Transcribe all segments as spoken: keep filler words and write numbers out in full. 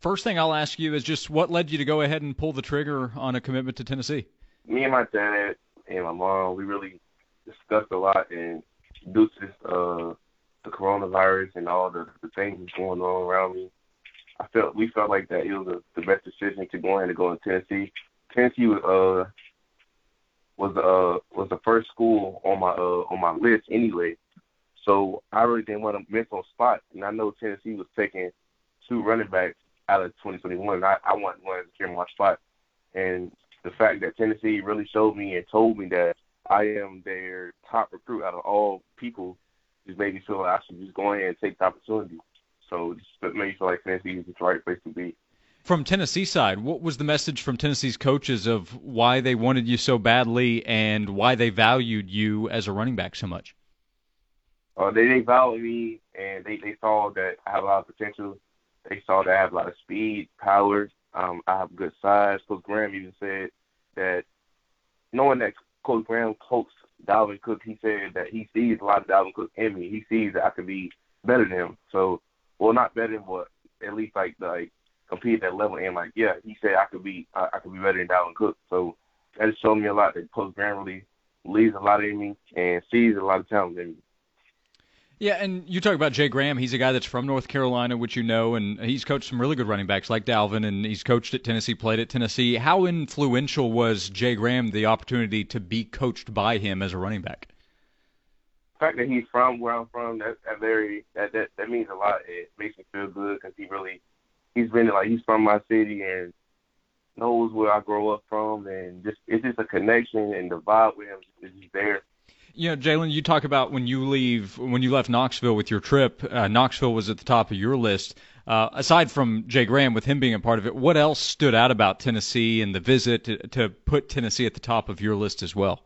First thing I'll ask you is just what led you to go ahead and pull the trigger on a commitment to Tennessee? Me and my dad and my mom, we really discussed a lot, and due to uh, the coronavirus and all the, the things that's going on around me, I felt we felt like that it was a, the best decision to go ahead and go to Tennessee. Tennessee was uh was uh was the first school on my uh on my list anyway, so I really didn't want to miss on spot. And I know Tennessee was taking two running backs out of twenty twenty-one. I I wanted one to secure my spot, and the fact that Tennessee really showed me and told me that I am their top recruit out of all people just made me feel like I should just go ahead and take the opportunity. So just made me feel like Tennessee is the right place to be. From Tennessee side, what was the message from Tennessee's coaches of why they wanted you so badly and why they valued you as a running back so much? Uh, they, they valued me, and they, they saw that I have a lot of potential. They saw that I have a lot of speed, power. Um, I have good size. Coach Graham even said that knowing that Coach Graham coached Dalvin Cook, he said that he sees a lot of Dalvin Cook in me. He sees that I could be better than him. So, well, not better than, but at least like like compete at that level. And like, yeah, he said I could be I, I could be better than Dalvin Cook. So that just showed me a lot that Coach Graham really believes a lot in me and sees a lot of talent in me. Yeah, and you talk about Jay Graham. He's a guy that's from North Carolina, which you know, and he's coached some really good running backs like Dalvin, and he's coached at Tennessee, played at Tennessee. How influential was Jay Graham, the opportunity to be coached by him as a running back? The fact that he's from where I'm from, that, that very that, that that means a lot. It makes me feel good because he really he's been like he's from my city and knows where I grow up from, and just it's just a connection, and the vibe with him is just there. You know, Jalen, you talk about when you leave, when you left Knoxville with your trip, uh, Knoxville was at the top of your list. Uh, aside from Jay Graham, with him being a part of it, what else stood out about Tennessee and the visit to, to put Tennessee at the top of your list as well?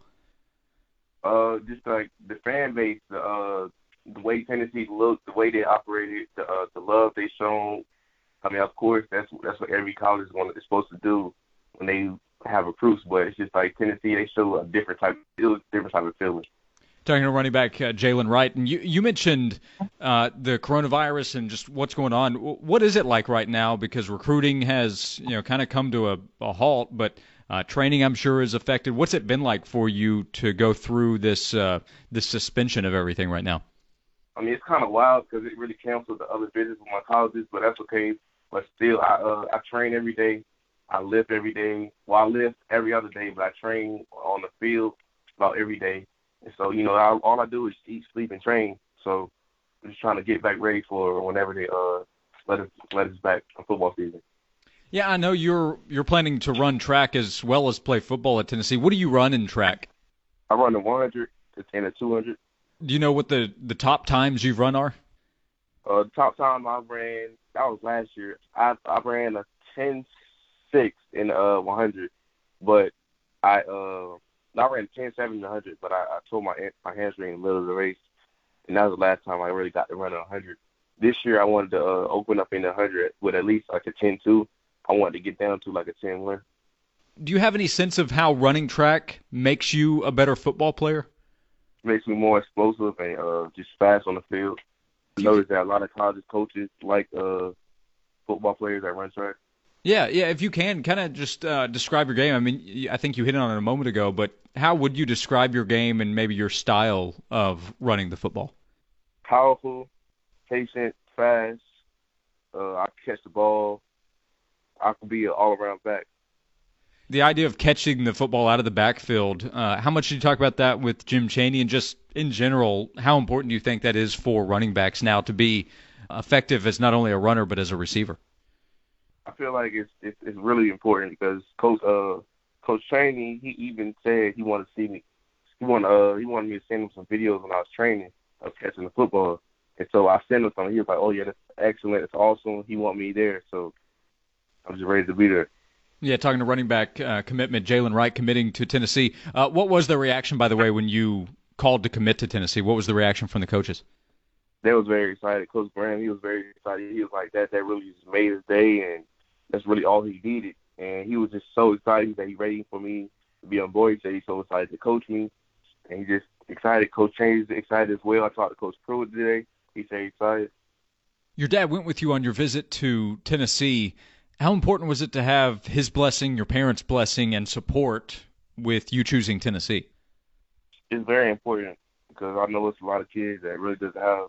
Uh, just like the fan base, the uh, the way Tennessee looked, the way they operated, the uh, the love they shown. I mean, of course, that's that's what every college is going to, is supposed to do when they have recruits. But it's just like Tennessee, they show a different type, it was a different type of feeling. Talking to running back uh, Jalen Wright, and you you mentioned uh, the coronavirus and just what's going on. What is it like right now? Because recruiting has you know kind of come to a, a halt, but uh, training I'm sure is affected. What's it been like for you to go through this uh, this suspension of everything right now? I mean, it's kind of wild because it really canceled the other visits with my colleges, but that's okay. But still, I uh, I train every day. I lift every day. Well, I lift every other day, but I train on the field about every day. And so, you know, I, all I do is eat, sleep, and train. So I'm just trying to get back ready for whenever they uh let us let us back for football season. Yeah, I know you're you're planning to run track as well as play football at Tennessee. What do you run in track? I run the one hundred and the two hundred. Do you know what the, the top times you've run are? Uh, the top time I ran, that was last year. I I ran a ten six in uh one hundred, but I uh I ran ten seven in one hundred, but I, I tore my my hamstring in the middle of the race, and that was the last time I really got to run a one hundred. This year I wanted to uh, open up in the one hundred with at least like a ten two. I wanted to get down to like a ten one. Do you have any sense of how running track makes you a better football player? It makes me more explosive and uh, just fast on the field. I noticed that a lot of college coaches like uh, football players that run track. Yeah, yeah. If you can, kind of just uh, describe your game. I mean, I think you hit on it a moment ago, but how would you describe your game and maybe your style of running the football? Powerful, patient, fast. Uh, I catch the ball. I can be an all-around back. The idea of catching the football out of the backfield, uh, how much did you talk about that with Jim Chaney, and just in general, how important do you think that is for running backs now to be effective as not only a runner but as a receiver? I feel like it's it's, it's really important because Coach uh Coach Chaney, he even said he wanted to see me. He wanted uh he wanted me to send him some videos when I was training of catching the football, and so I sent him some. He was like, "Oh yeah, that's excellent, that's awesome." He want me there, so I'm just ready to be there. Yeah, talking to running back uh, commitment, Jalen Wright committing to Tennessee. Uh, what was the reaction, by the way, when you called to commit to Tennessee? What was the reaction from the coaches? They was very excited. Coach Graham, he was very excited. He was like, that that really just made his day, and that's really all he needed. And he was just so excited that he ready for me to be on board. He said he's so excited to coach me, and he just excited. Coach Chaney is excited as well. I talked to Coach Pruitt today. He said he's excited. Your dad went with you on your visit to Tennessee. How important was it to have his blessing, your parents' blessing, and support with you choosing Tennessee? It's very important because I know it's a lot of kids that really doesn't have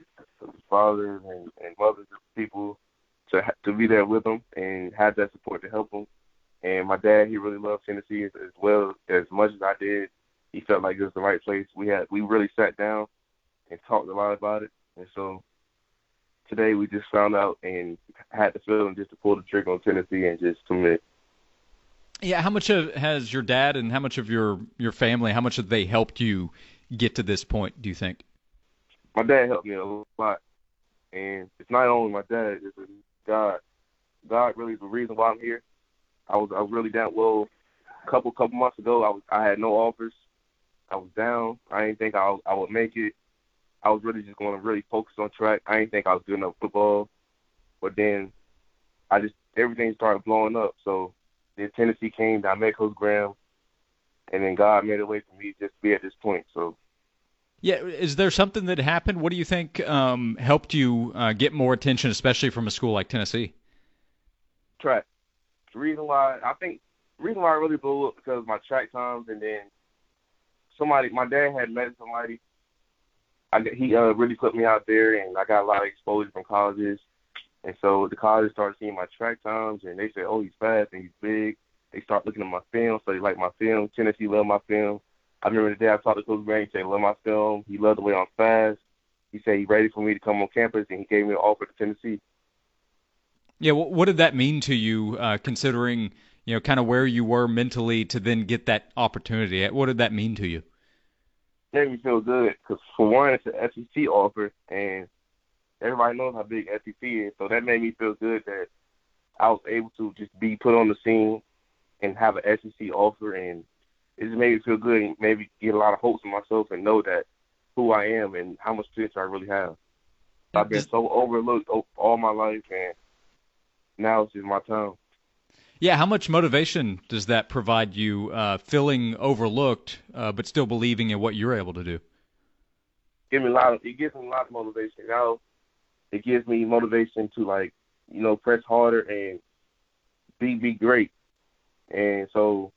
fathers and, and mothers and people to ha- to be there with them and have that support to help them. And my dad, he really loved Tennessee as, as well as much as I did. He felt like it was the right place. We had we really sat down and talked a lot about it. And so today we just found out and had the feeling just to pull the trigger on Tennessee and just commit. Yeah, how much of, has your dad and how much of your, your family, how much have they helped you get to this point, do you think? My dad helped me a lot. And it's not only my dad, it's God. God really is the reason why I'm here. I was I was really down. Well, a couple couple months ago, I was I had no offers. I was down. I didn't think I I would make it. I was really just going to really focus on track. I didn't think I was good enough football. But then I just everything started blowing up. So then Tennessee came. I met Coach Graham, and then God made a way for me just to be at this point. So. Yeah, is there something that happened? What do you think um, helped you uh, get more attention, especially from a school like Tennessee? Track. The reason why I think the reason why I really blew up because of my track times, and then somebody, my dad had met somebody. I, he uh, really put me out there, and I got a lot of exposure from colleges. And so the colleges started seeing my track times, and they said, "Oh, he's fast and he's big." They start looking at my film, so they like my film. Tennessee loved my film. I remember the day I talked to Coach Graham, he said he loved my film. He loved the way I'm fast. He said he's ready for me to come on campus, and he gave me an offer to Tennessee. Yeah, what did that mean to you, uh, considering, you know, kind of where you were mentally to then get that opportunity? What did that mean to you? It made me feel good because, for one, it's an S E C offer, and everybody knows how big S E C is, so that made me feel good that I was able to just be put on the scene and have an S E C offer, and it just made me feel good and maybe get a lot of hopes in myself and know that who I am and how much potential I really have. I've been so overlooked all my life, and now it's just my time. Yeah, how much motivation does that provide you, uh, feeling overlooked, uh, but still believing in what you're able to do? Give me a lot of, it gives me a lot of motivation. Now it gives me motivation to, like, you know, press harder and be be great. And so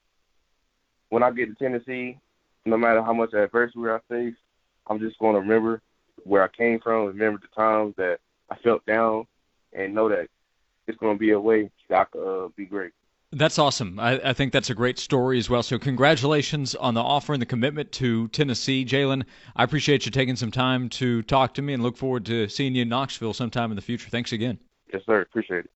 when I get to Tennessee, no matter how much adversity I face, I'm just going to remember where I came from, remember the times that I felt down, and know that it's going to be a way that I could uh, be great. That's awesome. I, I think that's a great story as well. So congratulations on the offer and the commitment to Tennessee. Jalen, I appreciate you taking some time to talk to me and look forward to seeing you in Knoxville sometime in the future. Thanks again. Yes, sir. Appreciate it.